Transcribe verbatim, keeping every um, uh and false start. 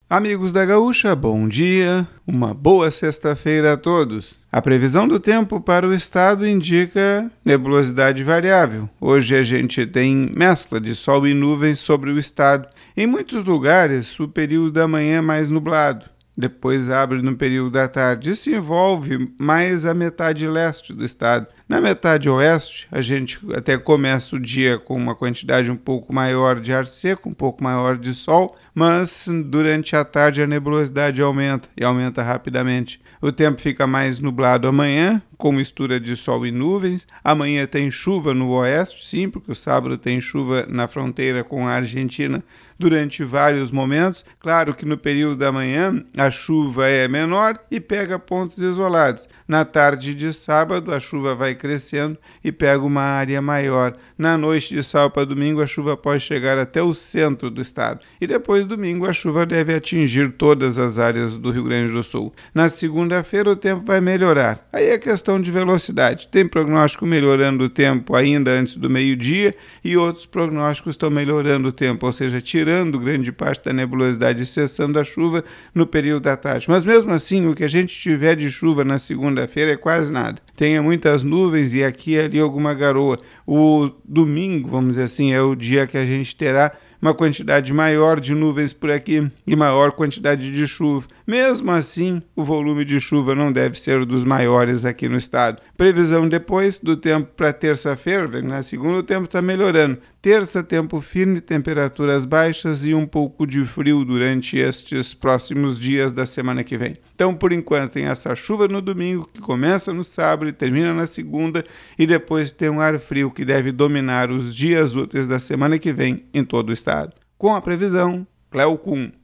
Amigos da Gaúcha, bom dia, uma boa sexta-feira a todos. A previsão do tempo para o estado indica nebulosidade variável. Hoje a gente tem mescla de sol e nuvens sobre o estado. Em muitos lugares, o período da manhã é mais nublado. Depois abre no período da tarde e se envolve mais a metade leste do estado. Na metade oeste, a gente até começa o dia com uma quantidade um pouco maior de ar seco, um pouco maior de sol, mas durante a tarde a nebulosidade aumenta e aumenta rapidamente. O tempo fica mais nublado amanhã, com mistura de sol e nuvens. Amanhã tem chuva no oeste, sim, porque o sábado tem chuva na fronteira com a Argentina durante vários momentos. Claro que no período da manhã a chuva é menor e pega pontos isolados. Na tarde de sábado a chuva vai crescendo e pega uma área maior. Na noite de sábado para domingo a chuva pode chegar até o centro do estado. E depois domingo a chuva deve atingir todas as áreas do Rio Grande do Sul. Na segunda-feira o tempo vai melhorar. Aí é questão de velocidade. Tem prognóstico melhorando o tempo ainda antes do meio-dia e outros prognósticos estão melhorando o tempo, ou seja, tirando grande parte da nebulosidade e cessando a chuva no período da tarde. Mas mesmo assim, o que a gente tiver de chuva na segunda-feira é quase nada. Tenha muitas nuvens e aqui e ali alguma garoa. O domingo, vamos dizer assim, é o dia que a gente terá uma quantidade maior de nuvens por aqui e maior quantidade de chuva. Mesmo assim, o volume de chuva não deve ser dos maiores aqui no estado. Previsão depois do tempo para terça-feira, na segunda o tempo está melhorando. Terça, tempo firme, temperaturas baixas e um pouco de frio durante estes próximos dias da semana que vem. Então, por enquanto, tem essa chuva no domingo, que começa no sábado e termina na segunda, e depois tem um ar frio que deve dominar os dias úteis da semana que vem em todo o estado. Com a previsão, Cleo Kuhn.